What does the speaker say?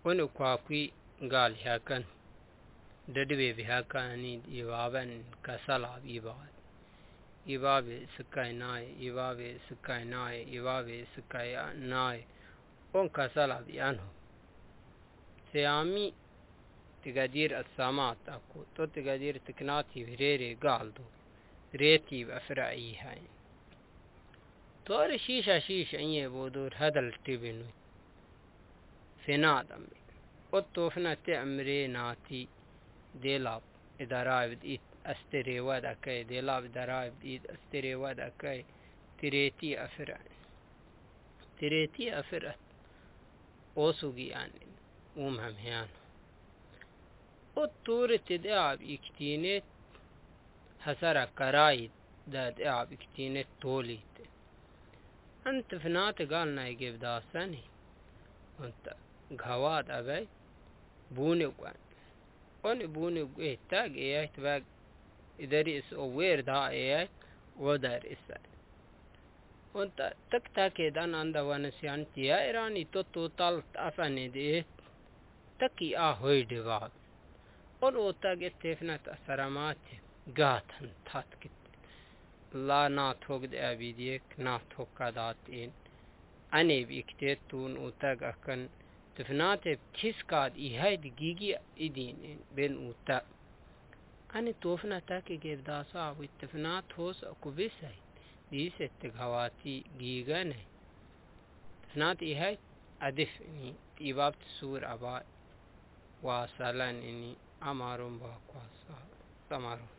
one kwakwi gal hakan dadwe bi hakani iwaban kasala ibabe skai nai on kasala bi anhu سيامي تقدير السامات أكو تو تقدير تكناتي Freire قالدو ريتي بأفرعي هاي طور شيشة إني بودور هذا التبنو فناد أمي وطوفنا تأمري ناتي ديلاب إدارة بديت أستري ودكاي ديلاب إدارة بديت أستري ودكاي تريتي أفرع وسوقي يعني ومهم هيان والطور تدعب اكتينت حسرة كرايد دعب اكتينت توليت انت فنات قالنا يجيب داساني انت غواد ابي بوني وقان وني بوني وقان تاق ايات باق اداريس او وير دا ايات ودار اسا وانت تك تاكي دان عنده ونسيان تيا ايراني تو طالت افاني دي تكي هوي دباب और ओता के तेफना असरामात गाथन थात के ला ना थोक दे अभी देख ना थोक का दात इन अने बिकते तून ओता गकन तफनाते किस का इहाद गीगी इदीन बेन ओता अने तोफना ता के गेवदासा अब तफना थोस कुबिस है दिस तगवाती गीगा ने तफनात इहाद अदिफ नी इबाब सूर अबा वासलन इनी Amarum Bakwasa Samarum